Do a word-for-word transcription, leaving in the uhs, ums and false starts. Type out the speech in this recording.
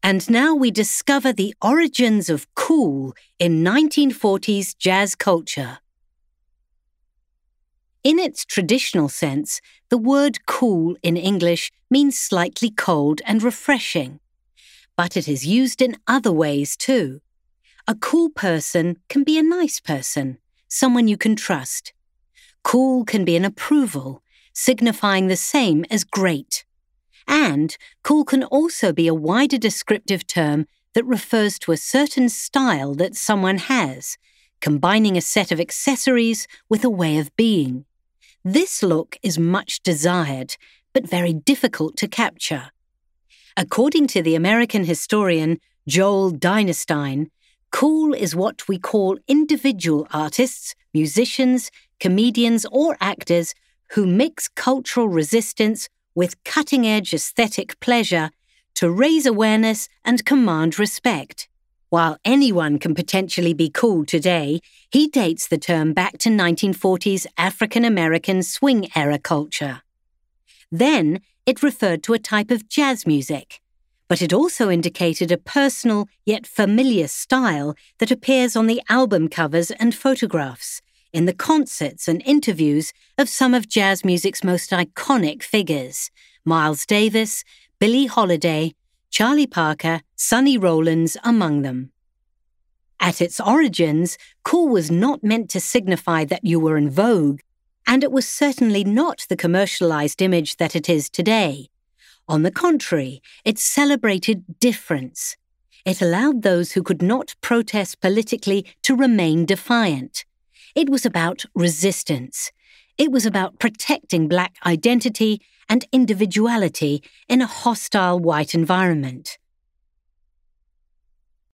And now we discover the origins of cool in nineteen forties jazz culture. In its traditional sense, the word cool in English means slightly cold and refreshing. But it is used in other ways too. A cool person can be a nice person, someone you can trust. Cool can be an approval, signifying the same as great. And cool can also be a wider descriptive term that refers to a certain style that someone has, combining a set of accessories with a way of being. This look is much desired, but very difficult to capture. According to the American historian Joel Dinerstein, cool is what we call individual artists, musicians, comedians, or actors who mix cultural resistance with cutting-edge aesthetic pleasure to raise awareness and command respect. While anyone can potentially be cool today, he dates the term back to nineteen forties African-American swing-era culture. Then, it referred to a type of jazz music, but it also indicated a personal yet familiar style that appears on the album covers and photographs, in the concerts and interviews of some of jazz music's most iconic figures, Miles Davis, Billie Holiday, Charlie Parker, Sonny Rollins among them. At its origins, cool was not meant to signify that you were in vogue, and it was certainly not the commercialized image that it is today. On the contrary, it celebrated difference. It allowed those who could not protest politically to remain defiant. It was about resistance. It was about protecting Black identity and individuality in a hostile white environment.